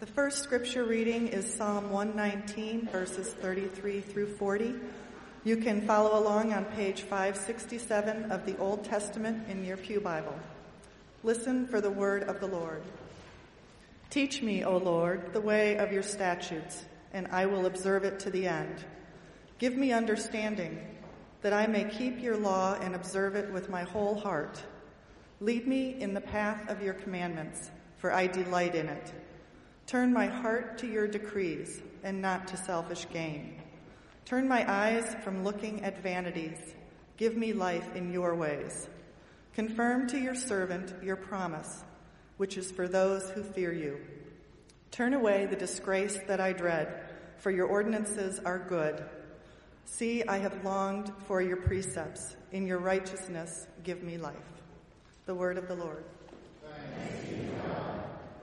The first scripture reading is Psalm 119, verses 33 through 40. You can follow along on page 567 of the Old Testament in your pew Bible. Listen for the word of the Lord. Teach me, O Lord, the way of your statutes, and I will observe it to the end. Give me understanding, that I may keep your law and observe it with my whole heart. Lead me in the path of your commandments, for I delight in it. Turn my heart to your decrees and not to selfish gain. Turn my eyes from looking at vanities. Give me life in your ways. Confirm to your servant your promise, which is for those who fear you. Turn away the disgrace that I dread, for your ordinances are good. See, I have longed for your precepts. In your righteousness, give me life. The word of the Lord. Thanks be to God.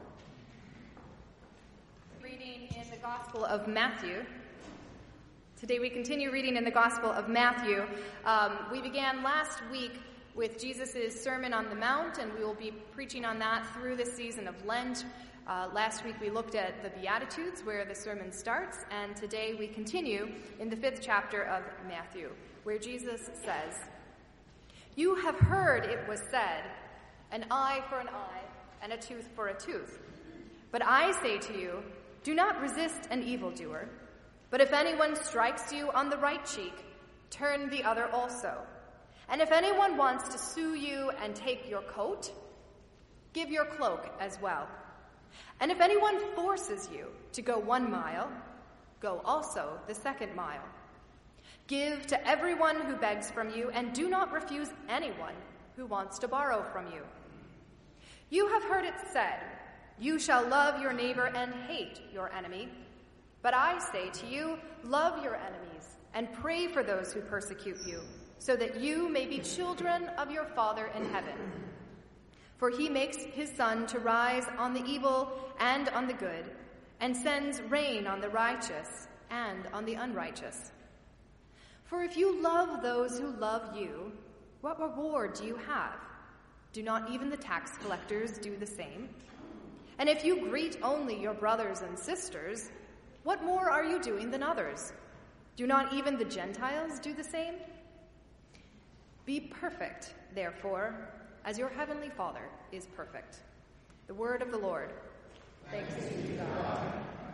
Reading in the Gospel of Matthew. Today we continue reading in the Gospel of Matthew. We began last week with Jesus' Sermon on the Mount, and we will be preaching on that through the season of Lent. Last week we looked at the Beatitudes, where the sermon starts, and today we continue in the 5th chapter of Matthew, where Jesus says, "You have heard it was said, an eye for an eye and a tooth for a tooth. But I say to you, do not resist an evildoer. But if anyone strikes you on the right cheek, turn the other also. And if anyone wants to sue you and take your coat, give your cloak as well. And if anyone forces you to go 1 mile, go also the 2nd mile. Give to everyone who begs from you, and do not refuse anyone who wants to borrow from you. You have heard it said, you shall love your neighbor and hate your enemy. But I say to you, love your enemies and pray for those who persecute you, so that you may be children of your Father in heaven. For he makes his sun to rise on the evil and on the good, and sends rain on the righteous and on the unrighteous. For if you love those who love you, what reward do you have? Do not even the tax collectors do the same? And if you greet only your brothers and sisters, what more are you doing than others? Do not even the Gentiles do the same? Be perfect, therefore, as your heavenly Father is perfect." The word of the Lord. Thanks be to God.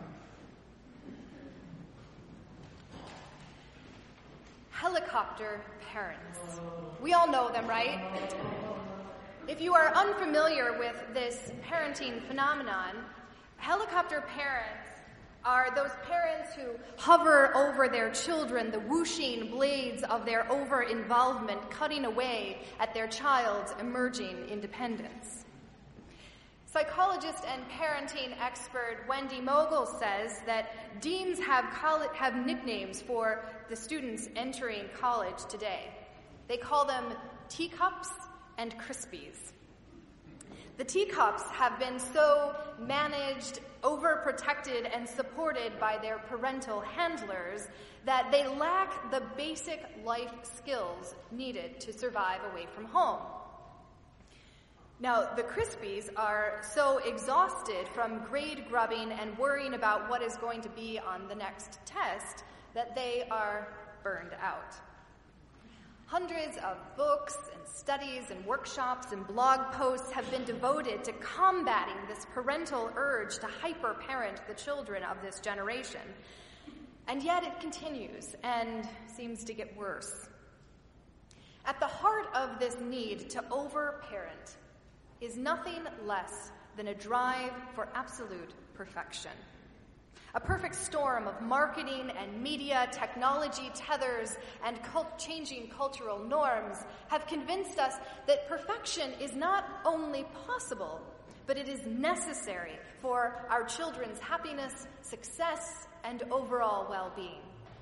Helicopter parents. We all know them, right? If you are unfamiliar with this parenting phenomenon, helicopter parents are those parents who hover over their children, the whooshing blades of their over-involvement cutting away at their child's emerging independence. Psychologist and parenting expert Wendy Mogul says that deans have nicknames for the students entering college today. They call them teacups and crispies. The teacups have been so managed, overprotected, and supported by their parental handlers that they lack the basic life skills needed to survive away from home. Now, the crispies are so exhausted from grade grubbing and worrying about what is going to be on the next test that they are burned out. Hundreds of books and studies and workshops and blog posts have been devoted to combating this parental urge to hyper-parent the children of this generation. And yet it continues and seems to get worse. At the heart of this need to over-parent is nothing less than a drive for absolute perfection. A perfect storm of marketing and media, technology tethers, and changing cultural norms have convinced us that perfection is not only possible, but it is necessary for our children's happiness, success, and overall well-being.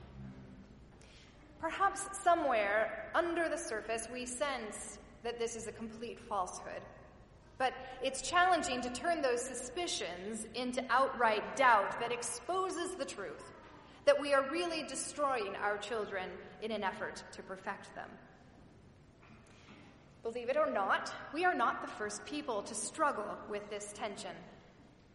Perhaps somewhere under the surface we sense that this is a complete falsehood. But it's challenging to turn those suspicions into outright doubt that exposes the truth, that we are really destroying our children in an effort to perfect them. Believe it or not, we are not the first people to struggle with this tension.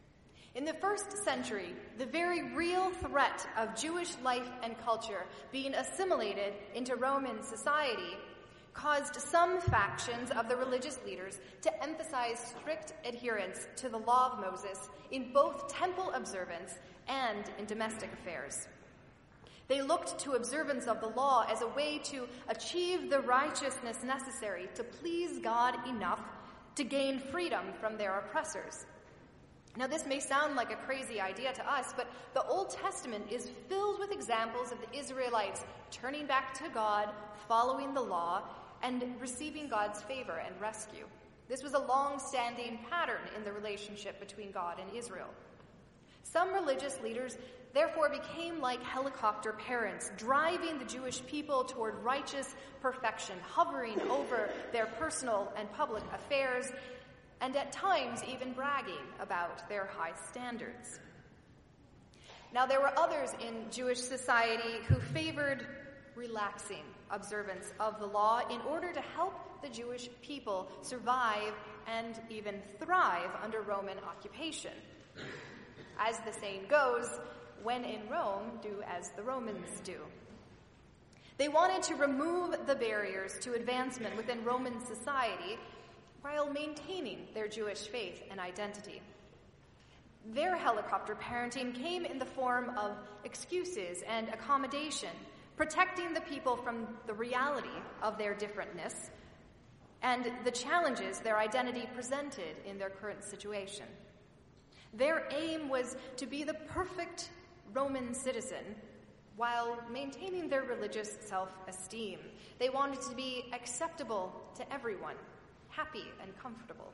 In the first century, the very real threat of Jewish life and culture being assimilated into Roman society caused some factions of the religious leaders to emphasize strict adherence to the law of Moses in both temple observance and in domestic affairs. They looked to observance of the law as a way to achieve the righteousness necessary to please God enough to gain freedom from their oppressors. Now, this may sound like a crazy idea to us, but the Old Testament is filled with examples of the Israelites turning back to God, following the law, and receiving God's favor and rescue. This was a long-standing pattern in the relationship between God and Israel. Some religious leaders therefore became like helicopter parents, driving the Jewish people toward righteous perfection, hovering over their personal and public affairs, and at times even bragging about their high standards. Now, there were others in Jewish society who favored relaxing observance of the law in order to help the Jewish people survive and even thrive under Roman occupation. As the saying goes, when in Rome, do as the Romans do. They wanted to remove the barriers to advancement within Roman society while maintaining their Jewish faith and identity. Their helicopter parenting came in the form of excuses and accommodation, protecting the people from the reality of their differentness and the challenges their identity presented in their current situation. Their aim was to be the perfect Roman citizen while maintaining their religious self-esteem. They wanted to be acceptable to everyone, happy and comfortable.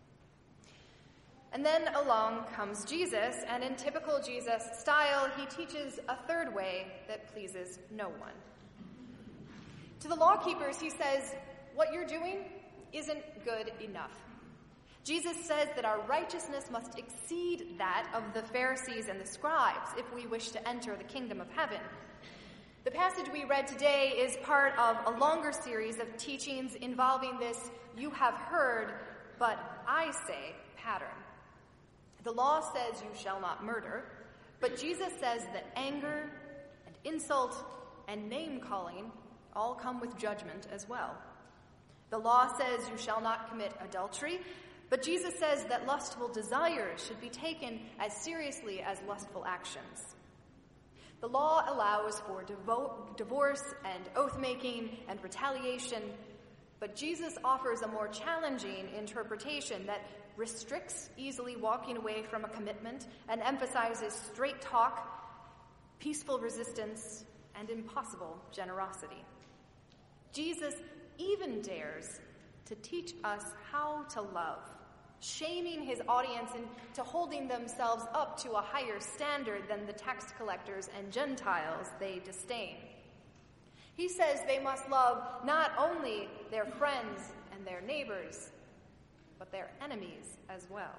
And then along comes Jesus, and in typical Jesus style, he teaches a third way that pleases no one. To the law keepers, he says, what you're doing isn't good enough. Jesus says that our righteousness must exceed that of the Pharisees and the scribes if we wish to enter the kingdom of heaven. The passage we read today is part of a longer series of teachings involving this "you have heard, but I say" pattern. The law says you shall not murder, but Jesus says that anger and insult and name-calling all come with judgment as well. The law says you shall not commit adultery, but Jesus says that lustful desires should be taken as seriously as lustful actions. The law allows for divorce and oath-making and retaliation, but Jesus offers a more challenging interpretation that restricts easily walking away from a commitment and emphasizes straight talk, peaceful resistance, and impossible generosity. Jesus even dares to teach us how to love, shaming his audience into holding themselves up to a higher standard than the tax collectors and Gentiles they disdain. He says they must love not only their friends and their neighbors, but their enemies as well.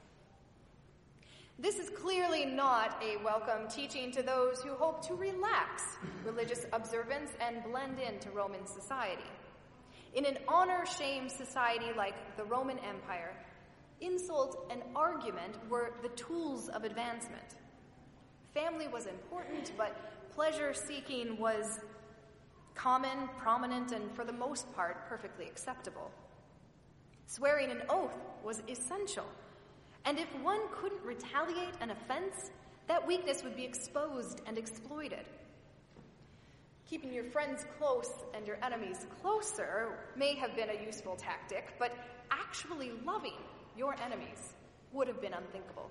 This is clearly not a welcome teaching to those who hope to relax religious observance and blend into Roman society. In an honor-shame society like the Roman Empire, insult and argument were the tools of advancement. Family was important, but pleasure-seeking was common, prominent, and for the most part, perfectly acceptable. Swearing an oath was essential, and if one couldn't retaliate an offense, that weakness would be exposed and exploited. Keeping your friends close and your enemies closer may have been a useful tactic, but actually loving your enemies would have been unthinkable.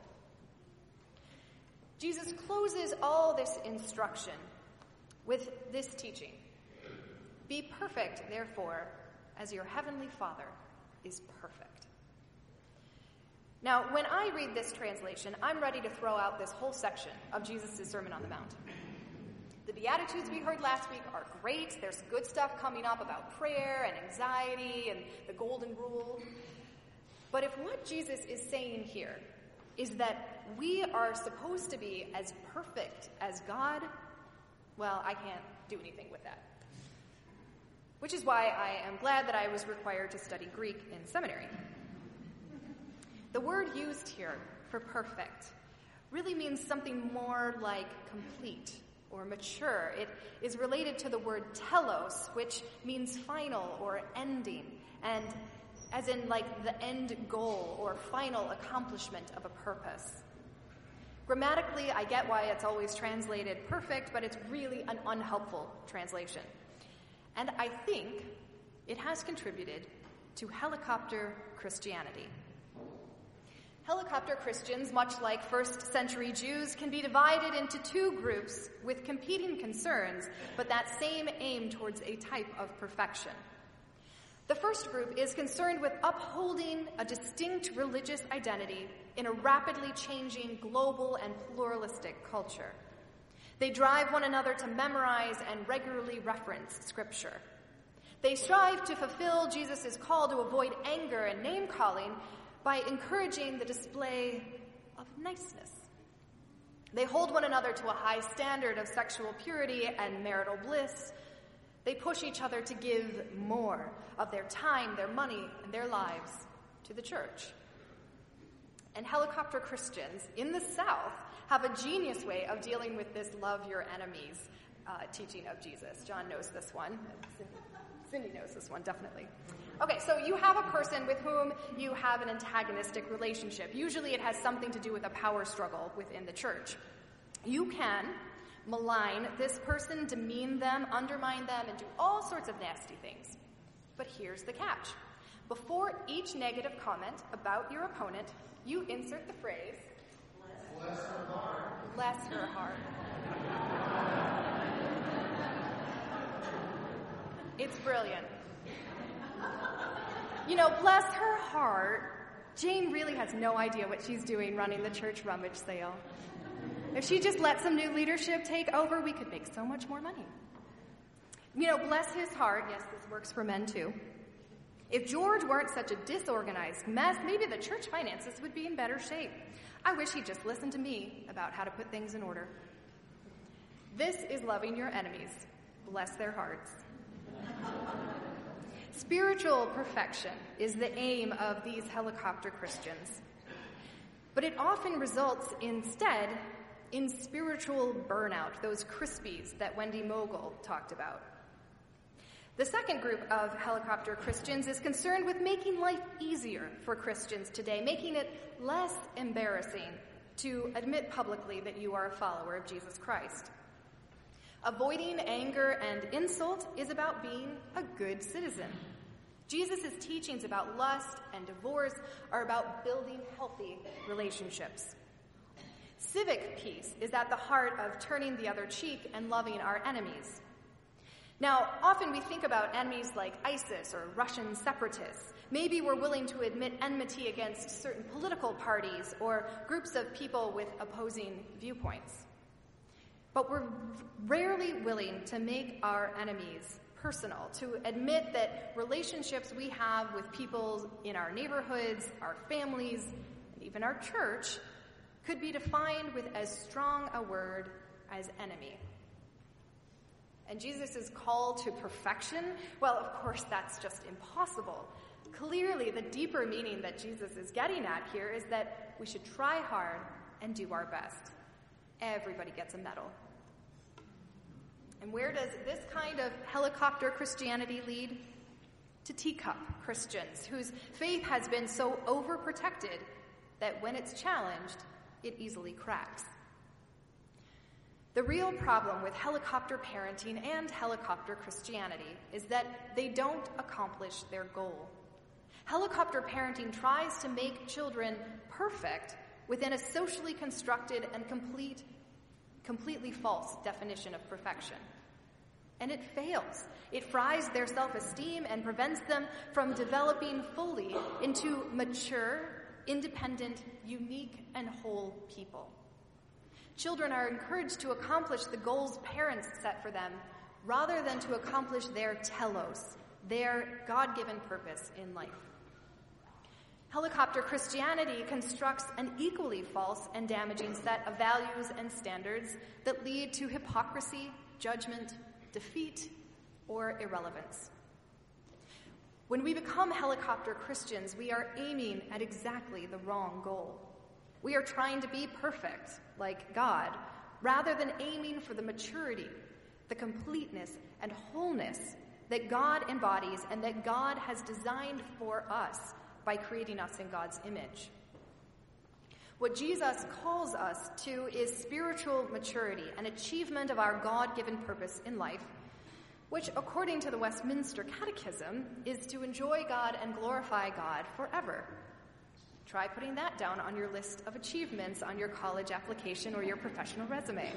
Jesus closes all this instruction with this teaching. Be perfect, therefore, as your heavenly Father is perfect. Now, when I read this translation, I'm ready to throw out this whole section of Jesus' Sermon on the Mount. The Beatitudes we heard last week are great. There's good stuff coming up about prayer and anxiety and the golden rule. But if what Jesus is saying here is that we are supposed to be as perfect as God, well, I can't do anything with that. Which is why I am glad that I was required to study Greek in seminary. The word used here for perfect really means something more like complete or mature. It is related to the word telos, which means final or ending, and as in like the end goal or final accomplishment of a purpose. Grammatically, I get why it's always translated perfect, but it's really an unhelpful translation. And I think it has contributed to helicopter Christianity. Helicopter Christians, much like first-century Jews, can be divided into two groups with competing concerns, but that same aim towards a type of perfection. The first group is concerned with upholding a distinct religious identity in a rapidly changing global and pluralistic culture. They drive one another to memorize and regularly reference Scripture. They strive to fulfill Jesus' call to avoid anger and name-calling by encouraging the display of niceness. They hold one another to a high standard of sexual purity and marital bliss. They push each other to give more of their time, their money, and their lives to the church. And helicopter Christians in the South have a genius way of dealing with this love your enemies teaching of Jesus. John knows this one. Cindy knows this one, definitely. Okay, so you have a person with whom you have an antagonistic relationship. Usually it has something to do with a power struggle within the church. You can malign this person, demean them, undermine them, and do all sorts of nasty things. But here's the catch. Before each negative comment about your opponent, you insert the phrase, "Bless her heart." Bless her heart. It's brilliant. You know, bless her heart, Jane really has no idea what she's doing running the church rummage sale. If she just let some new leadership take over, we could make so much more money. You know, bless his heart, yes, this works for men too. If George weren't such a disorganized mess, maybe the church finances would be in better shape. I wish he'd just listened to me about how to put things in order. This is loving your enemies. Bless their hearts. Spiritual perfection is the aim of these helicopter Christians. But it often results instead in spiritual burnout, those crispies that Wendy Mogul talked about. The second group of helicopter Christians is concerned with making life easier for Christians today, making it less embarrassing to admit publicly that you are a follower of Jesus Christ. Avoiding anger and insult is about being a good citizen. Jesus' teachings about lust and divorce are about building healthy relationships. Civic peace is at the heart of turning the other cheek and loving our enemies. Now, often we think about enemies like ISIS or Russian separatists. Maybe we're willing to admit enmity against certain political parties or groups of people with opposing viewpoints. But we're rarely willing to make our enemies personal, to admit that relationships we have with people in our neighborhoods, our families, and even our church could be defined with as strong a word as enemy. And Jesus' call to perfection, well, of course, that's just impossible. Clearly, the deeper meaning that Jesus is getting at here is that we should try hard and do our best. Everybody gets a medal. And where does this kind of helicopter Christianity lead? To teacup Christians, whose faith has been so overprotected that when it's challenged, it easily cracks. The real problem with helicopter parenting and helicopter Christianity is that they don't accomplish their goal. Helicopter parenting tries to make children perfect within a socially constructed and completely false definition of perfection. And it fails. It fries their self-esteem and prevents them from developing fully into mature, independent, unique, and whole people. Children are encouraged to accomplish the goals parents set for them rather than to accomplish their telos, their God-given purpose in life. Helicopter Christianity constructs an equally false and damaging set of values and standards that lead to hypocrisy, judgment, defeat, or irrelevance. When we become helicopter Christians, we are aiming at exactly the wrong goal. We are trying to be perfect, like God, rather than aiming for the maturity, the completeness, and wholeness that God embodies and that God has designed for us by creating us in God's image. What Jesus calls us to is spiritual maturity, an achievement of our God-given purpose in life, which, according to the Westminster Catechism, is to enjoy God and glorify God forever. Try putting that down on your list of achievements on your college application or your professional resume.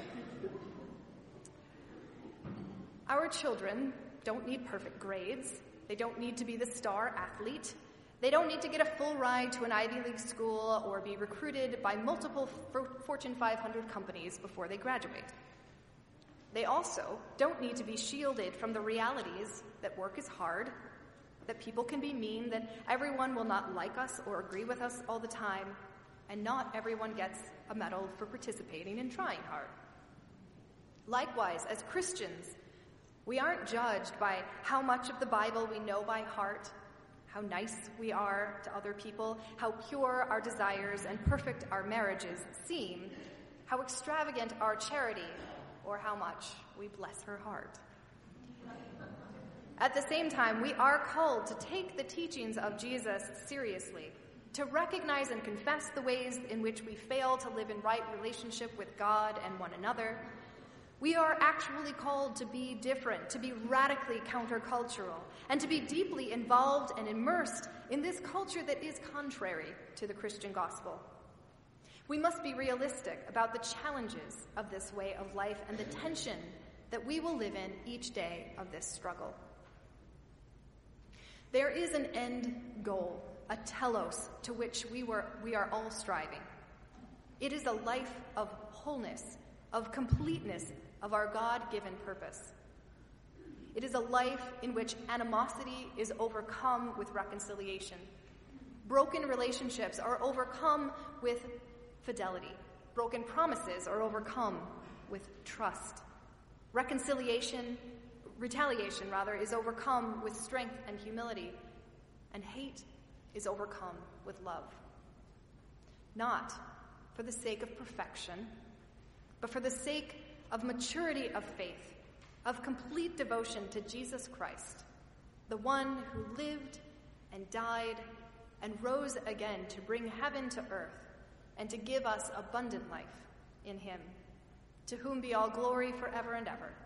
Our children don't need perfect grades. They don't need to be the star athlete. They don't need to get a full ride to an Ivy League school or be recruited by multiple Fortune 500 companies before they graduate. They also don't need to be shielded from the realities that work is hard, that people can be mean, that everyone will not like us or agree with us all the time, and not everyone gets a medal for participating and trying hard. Likewise, as Christians, we aren't judged by how much of the Bible we know by heart, how nice we are to other people, how pure our desires and perfect our marriages seem, how extravagant our charity, or how much we bless her heart. At the same time, we are called to take the teachings of Jesus seriously, to recognize and confess the ways in which we fail to live in right relationship with God and one another. We are actually called to be different, to be radically countercultural, and to be deeply involved and immersed in this culture that is contrary to the Christian gospel. We must be realistic about the challenges of this way of life and the tension that we will live in each day of this struggle. There is an end goal, a telos, to which we are all striving. It is a life of wholeness, of completeness, of our God-given purpose. It is a life in which animosity is overcome with reconciliation. Broken relationships are overcome with fidelity. Broken promises are overcome with trust. Retaliation, is overcome with strength and humility. And hate is overcome with love. Not for the sake of perfection, but for the sake of maturity of faith, of complete devotion to Jesus Christ, the one who lived and died and rose again to bring heaven to earth and to give us abundant life in him, to whom be all glory forever and ever.